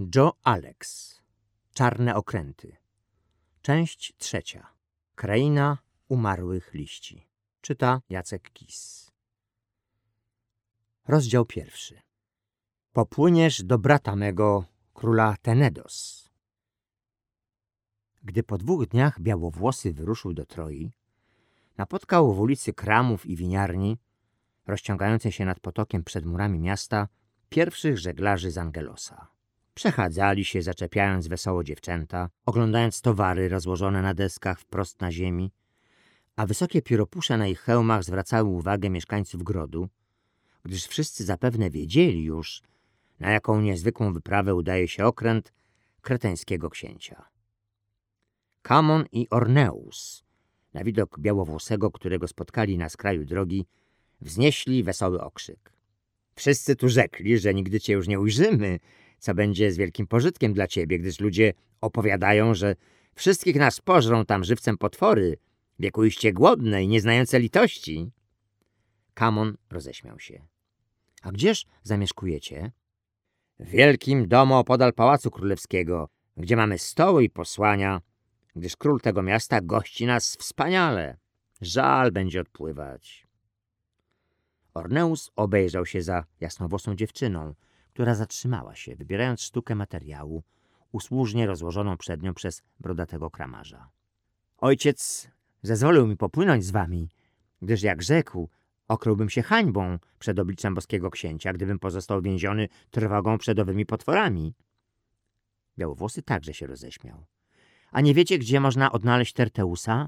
Joe Alex. Czarne okręty. Część 3. Kraina umarłych liści. Czyta Jacek Kis. Rozdział 1. Popłyniesz do brata mego, króla Tenedos. Gdy po 2 dniach Białowłosy wyruszył do Troi, napotkał w ulicy kramów i winiarni, rozciągającej się nad potokiem przed murami miasta, pierwszych żeglarzy z Angelosa. Przechadzali się, zaczepiając wesoło dziewczęta, oglądając towary rozłożone na deskach wprost na ziemi, a wysokie pióropusze na ich hełmach zwracały uwagę mieszkańców grodu, gdyż wszyscy zapewne wiedzieli już, na jaką niezwykłą wyprawę udaje się okręt kreteńskiego księcia. Kamon i Orneus, na widok Białowłosego, którego spotkali na skraju drogi, wznieśli wesoły okrzyk. Wszyscy tu rzekli, że nigdy cię już nie ujrzymy, co będzie z wielkim pożytkiem dla ciebie, gdyż ludzie opowiadają, że wszystkich nas pożrą tam żywcem potwory, wiekuiście głodne i nieznające litości. Kamon roześmiał się. A gdzież zamieszkujecie? W wielkim domu opodal Pałacu Królewskiego, gdzie mamy stoły i posłania, gdyż król tego miasta gości nas wspaniale. Żal będzie odpływać. Orneus obejrzał się za jasnowłosą dziewczyną, która zatrzymała się, wybierając sztukę materiału, usłużnie rozłożoną przed nią przez brodatego kramarza. Ojciec zezwolił mi popłynąć z wami, gdyż jak rzekł, okryłbym się hańbą przed obliczem boskiego księcia, gdybym pozostał więziony trwogą przed owymi potworami. Białowłosy także się roześmiał. A nie wiecie, gdzie można odnaleźć Terteusa?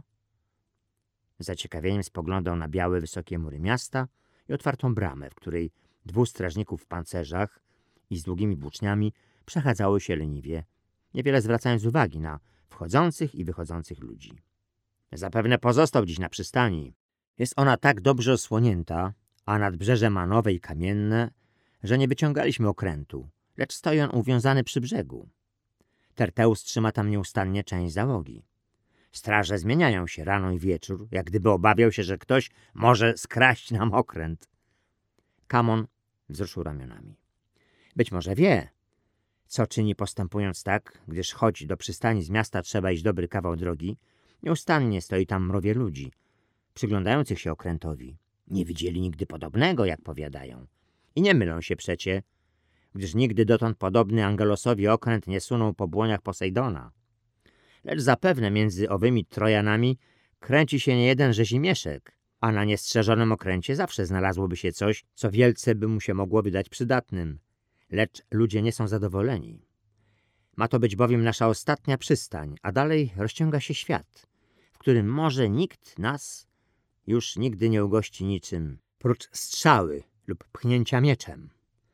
Z zaciekawieniem spoglądał na białe, wysokie mury miasta i otwartą bramę, w której 2 strażników w pancerzach i z długimi włóczniami przechadzało się leniwie, niewiele zwracając uwagi na wchodzących i wychodzących ludzi. Zapewne pozostał dziś na przystani. Jest ona tak dobrze osłonięta, a nadbrzeże ma nowe i kamienne, że nie wyciągaliśmy okrętu, lecz stoi on uwiązany przy brzegu. Terteus trzyma tam nieustannie część załogi. Straże zmieniają się rano i wieczór, jak gdyby obawiał się, że ktoś może skraść nam okręt. Kamon wzruszył ramionami. Być może wie, co czyni postępując tak, gdyż choć do przystani z miasta trzeba iść dobry kawał drogi, nieustannie stoi tam mrowie ludzi, przyglądających się okrętowi. Nie widzieli nigdy podobnego, jak powiadają. I nie mylą się przecie, gdyż nigdy dotąd podobny Angelosowi okręt nie sunął po błoniach Posejdona. Lecz zapewne między owymi Trojanami kręci się niejeden rzezimieszek, a na niestrzeżonym okręcie zawsze znalazłoby się coś, co wielce by mu się mogło wydać przydatnym. Lecz ludzie nie są zadowoleni. Ma to być bowiem nasza ostatnia przystań, a dalej rozciąga się świat, w którym może nikt nas już nigdy nie ugości niczym, prócz strzały lub pchnięcia mieczem.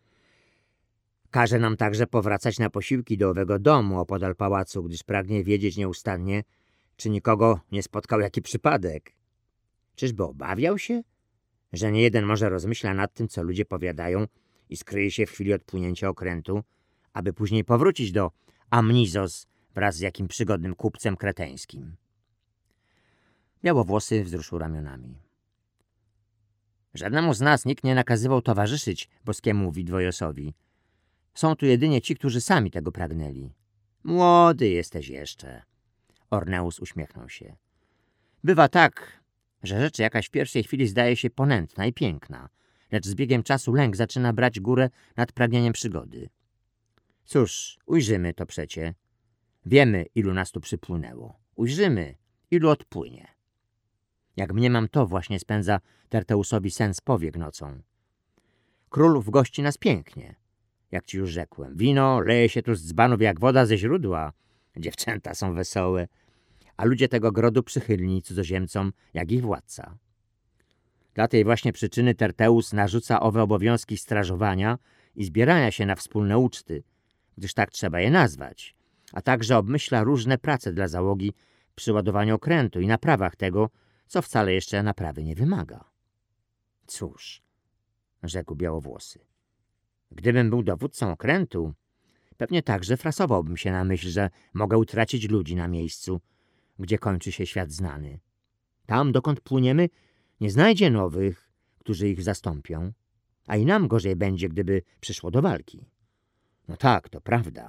Każe nam także powracać na posiłki do owego domu opodal pałacu, gdyż pragnie wiedzieć nieustannie, czy nikogo nie spotkał jaki przypadek. Czyżby obawiał się, że niejeden może rozmyśla nad tym, co ludzie powiadają i skryje się w chwili odpłynięcia okrętu, aby później powrócić do Amnizos wraz z jakim przygodnym kupcem kreteńskim. Białowłosy wzruszył ramionami. Żadnemu z nas nikt nie nakazywał towarzyszyć boskiemu Widwojosowi. Są tu jedynie ci, którzy sami tego pragnęli. Młody jesteś jeszcze. Orneus uśmiechnął się. Bywa tak, że rzecz jakaś w pierwszej chwili zdaje się ponętna i piękna, lecz z biegiem czasu lęk zaczyna brać górę nad pragnieniem przygody. Cóż, ujrzymy to przecie. Wiemy, ilu nas tu przypłynęło. Ujrzymy, ilu odpłynie. Jak mniemam, to właśnie spędza Terteusowi sen z powiek nocą. Król wgości nas pięknie. Jak ci już rzekłem, wino leje się tu z dzbanów jak woda ze źródła. Dziewczęta są wesołe, a ludzie tego grodu przychylni cudzoziemcom jak ich władca. Dla tej właśnie przyczyny Terteus narzuca owe obowiązki strażowania i zbierania się na wspólne uczty, gdyż tak trzeba je nazwać, a także obmyśla różne prace dla załogi przy ładowaniu okrętu i naprawach tego, co wcale jeszcze naprawy nie wymaga. Cóż, rzekł Białowłosy, gdybym był dowódcą okrętu, pewnie także frasowałbym się na myśl, że mogę utracić ludzi na miejscu, gdzie kończy się świat znany. Tam, dokąd płyniemy, nie znajdzie nowych, którzy ich zastąpią, a i nam gorzej będzie, gdyby przyszło do walki. No tak, to prawda.